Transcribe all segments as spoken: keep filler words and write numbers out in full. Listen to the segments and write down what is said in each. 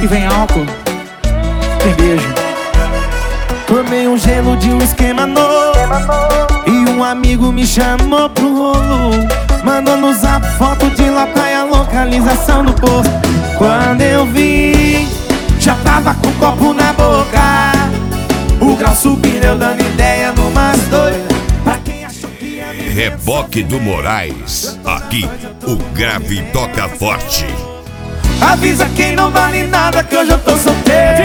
E vem álcool, tem beijo. Tomei um gelo de um esquema novo e um amigo me chamou pro rolo. Mandou no zap foto de lá praia, localização do posto. Quando eu vi, já tava com o copo na boca. O grau subindo, eu dando ideia numas doidas. Pra quem achou que ia me... Reboque do Moraes. Aqui, o grave toca forte. Avisa quem não vale nada que hoje eu tô solteiro.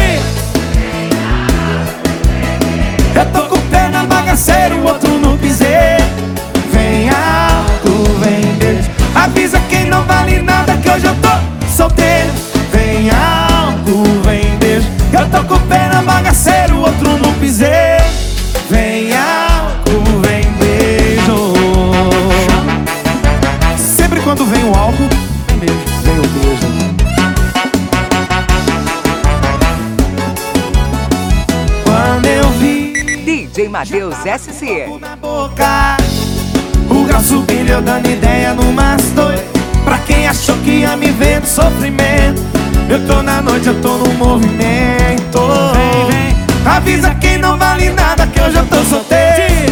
Eu tô com o pé na bagaceira, o outro no piseiro. Vem alto, vem beijo. Avisa quem não vale nada que hoje eu tô solteiro. Vem alto, vem beijo. Eu tô com o pé na bagaceira, o outro no piseiro. Vem álcool, vem beijo. Sempre quando vem o álcool, vem beijo, vem o beijo. Quando eu vi D J Matheus S C. na boca, o grau subindo, eu dando ideia numas doidas. Pra quem achou que ia me ver no sofrimento, eu tô na noite, eu tô no movimento. Vem, vem. Avisa quem não vale nada que hoje eu tô solteiro.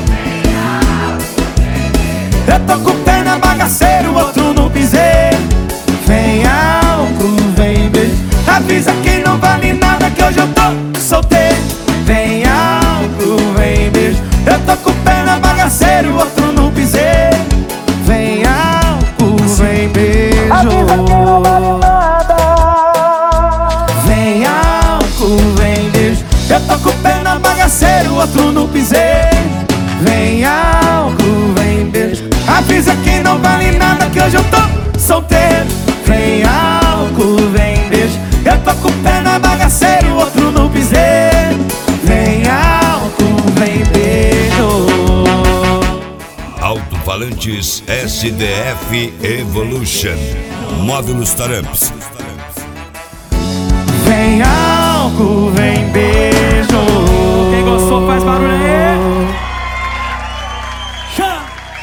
Eu tô com o pé na bagaceira, o outro no piseiro. Vem álcool, vem beijo. Avisa quem não vale nada que hoje eu tô solteiro. Vem álcool, vem beijo. Eu tô com o pé na bagaceira, o outro no piseiro. Vem álcool, vem beijo. Vem álcool, vem beijo. Eu tô com o pé na bagaceira, o outro no piseiro. Vem álcool, vem beijo. Avisa quem não vale nada que hoje eu tô solteiro. Vem álcool, vem beijo. Eu tô com o pé na bagaceira, o outro no piseiro. Vem álcool, vem beijo. Alto-falantes S D F Evolution. Módulos Taramps. Vem álcool,